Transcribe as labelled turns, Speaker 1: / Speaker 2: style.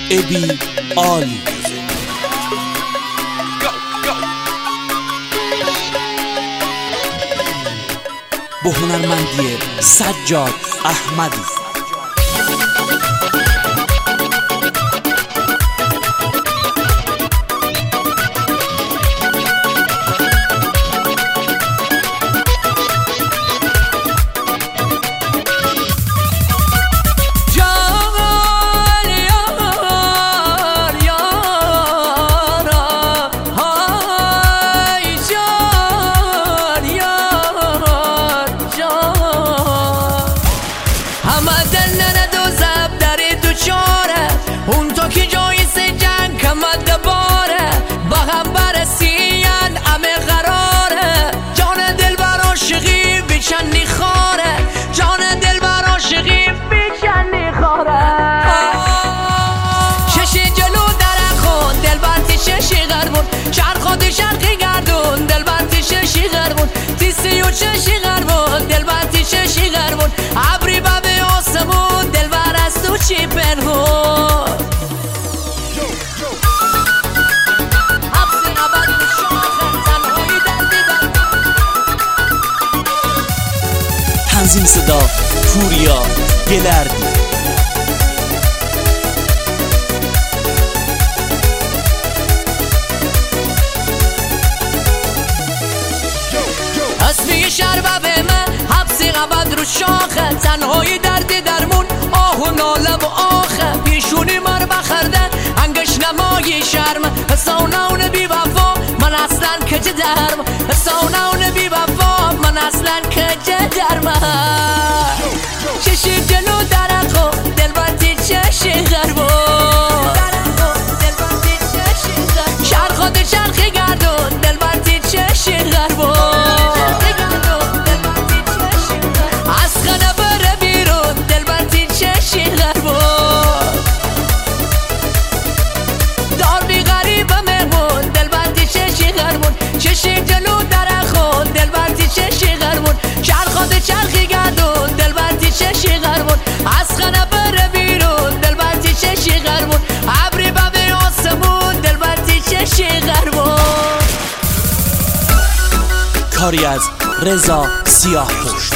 Speaker 1: ابی عالی با هنرمندی سجاد احمدی.
Speaker 2: اون تو که جای جنگ کمد باره با هم برسین همه قراره. جان دل بر عاشقی بیچنی خاره، جان دل بر عاشقی بیچنی خاره. ششی جلو درخون دل برتی ششی غربون، چرخ شرقی گردون دل برتی ششی غربون، تیسی و ششی غربون دل برتی ششی غربون. ابری به آسمون دل بر از تو چی پنهون.
Speaker 1: تنظیم صدا پوریا گلردی.
Speaker 2: اسمی شربه من حبسی قبد رو شاخه، تنهایی دردی درمون آه و ناله و آخه. پیشونی مر بخرده انگش نمایی شرم، سوناون بی وفا من اصلا کجه درم، سوناون بی وفا من اصلا کجه درم. چشی جلو درخو دل باتی چشی غربو، شرخات شرخی گردون دل باتی چشی غربو. از خانه بره بیرون دل باتی چشی غربو. دار بی غریب مهمون دل باتی چشی غربون، چشی جلو درخو دل باتی چشی غربون. شرخات شرخی گردون دل باتی چشی غربون، از خانه بره بیرون دل باتی چشی غربون. ابری به آسمون دل باتی چشی غربون.
Speaker 1: کاری از رضا سیاه پشت.